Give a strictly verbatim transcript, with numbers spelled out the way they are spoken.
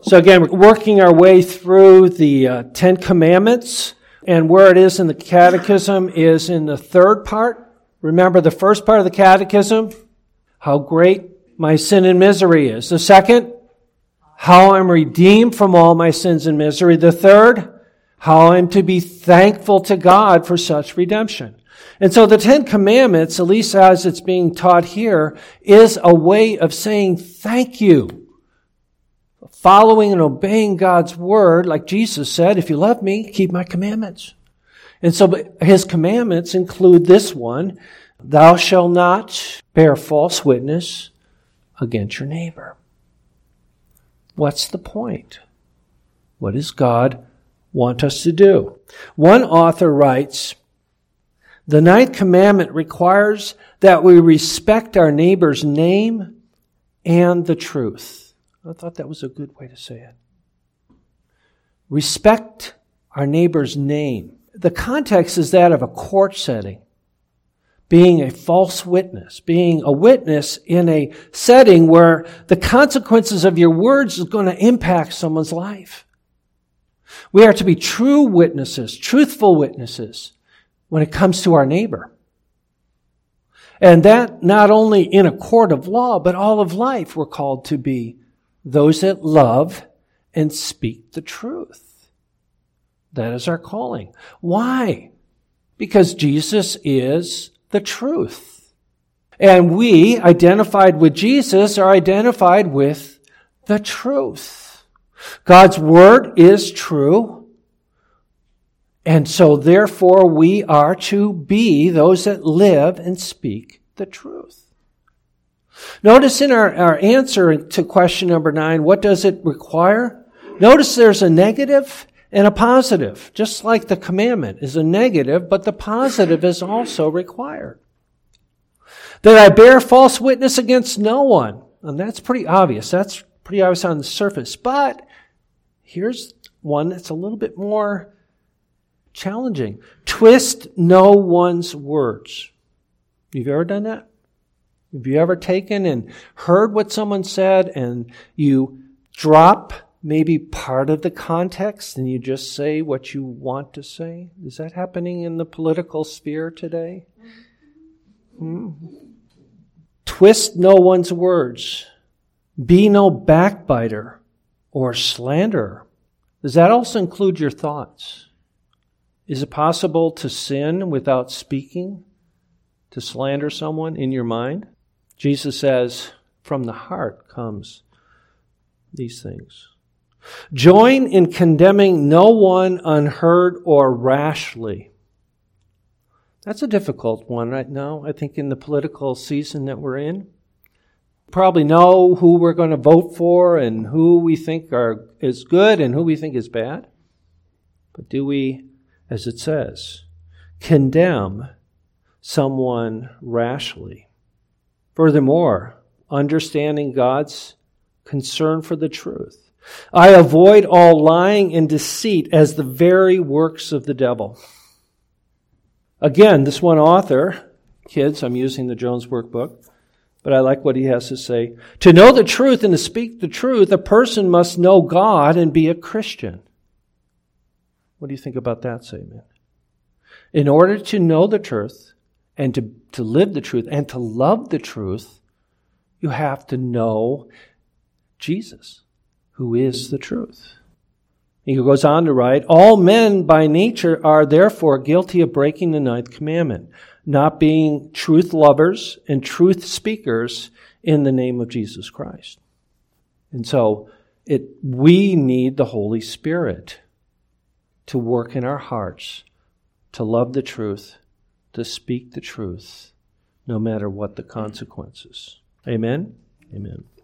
So again, we're working our way through the uh, Ten Commandments, and where it is in the Catechism is in the third part. Remember the first part of the Catechism? How great my sin and misery is. The second, how I'm redeemed from all my sins and misery. The third, how I'm to be thankful to God for such redemption. And so the Ten Commandments, at least as it's being taught here, is a way of saying thank you. Following and obeying God's word, like Jesus said, if you love me, keep my commandments. And so his commandments include this one, thou shalt not bear false witness against your neighbor. What's the point? What does God want us to do? One author writes, the ninth commandment requires that we respect our neighbor's name and the truth. I thought that was a good way to say it. Respect our neighbor's name. The context is that of a court setting. Being a false witness. Being a witness in a setting where the consequences of your words is going to impact someone's life. We are to be true witnesses, truthful witnesses when it comes to our neighbor. And that not only in a court of law, but all of life we're called to be those that love and speak the truth. That is our calling. Why? Because Jesus is the truth. And we, identified with Jesus, are identified with the truth. God's word is true. And so therefore we are to be those that live and speak the truth. Notice in our, our answer to question number nine, what does it require? Notice there's a negative and a positive. Just like the commandment is a negative, but the positive is also required. That I bear false witness against no one. And that's pretty obvious. That's pretty obvious on the surface. But here's one that's a little bit more challenging. Twist no one's words. You've ever done that? Have you ever taken and heard what someone said and you drop maybe part of the context and you just say what you want to say? Is that happening in the political sphere today? Hmm. Twist no one's words. Be no backbiter or slanderer. Does that also include your thoughts? Is it possible to sin without speaking? To slander someone in your mind? Jesus says, from the heart comes these things. Join in condemning no one unheard or rashly. That's a difficult one right now, I think, in the political season that we're in. Probably know who we're going to vote for and who we think are is good and who we think is bad. But do we, as it says, condemn someone rashly? Furthermore, understanding God's concern for the truth. I avoid all lying and deceit as the very works of the devil. Again, this one author, kids, I'm using the Jones Workbook, but I like what he has to say. To know the truth and to speak the truth, a person must know God and be a Christian. What do you think about that statement? In order to know the truth, and to, to live the truth and to love the truth, you have to know Jesus, who is the truth. He goes on to write, all men by nature are therefore guilty of breaking the ninth commandment, not being truth lovers and truth speakers in the name of Jesus Christ. And so it we need the Holy Spirit to work in our hearts, to love the truth, to speak the truth, no matter what the consequences. Amen? Amen.